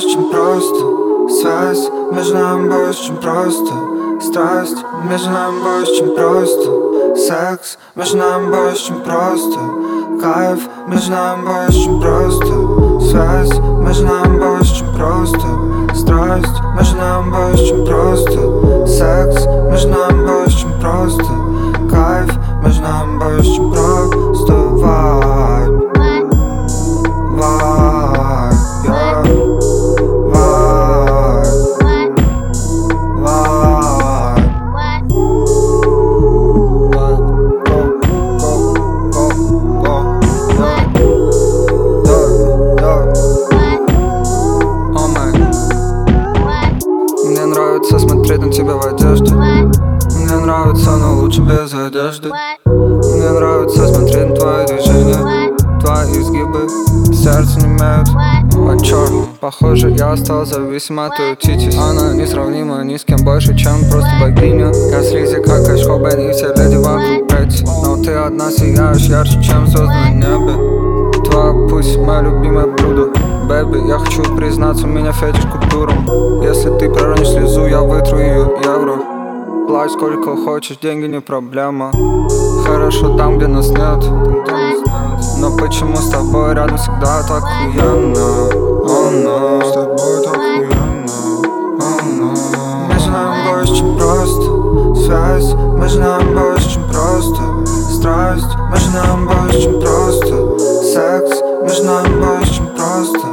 очень просто. Связь между нами очень просто. Страсть между нами очень просто. Секс между нами очень просто. Кайф между нами очень просто. Связь между нами очень просто. Страсть между нами очень просто. Секс между нами очень просто. Кайф между нами очень просто. Вайб, вайб, yeah. Мне нравится смотреть на тебя в одежде. Мне нравится, но лучше без одежды. Мне нравится смотреть на твои движения, твои изгибы, сердце не имеет. О, чёрт, похоже, я стал зависим от ее титис. Она несравнима ни с кем больше, чем просто богиня. Я слизи, как Эш Хоббен, и все леди вокруг Претти. Но ты одна сияешь ярче, чем звезды на небе. Твоя пусть мое любимое блюдо. Бэби, я хочу признаться, у меня фетиш к купюрам. Если ты проронишь слезу, я вытру ее евро. Плачь сколько хочешь, деньги не проблема. Хорошо там, где нас нет. Но почему с тобой рядом всегда так охуенно? Oh no, с тобой так охуенно. Oh no. Между нами очень просто. Связь между нами очень просто. Страсть между нами очень просто. Секс между нами очень просто.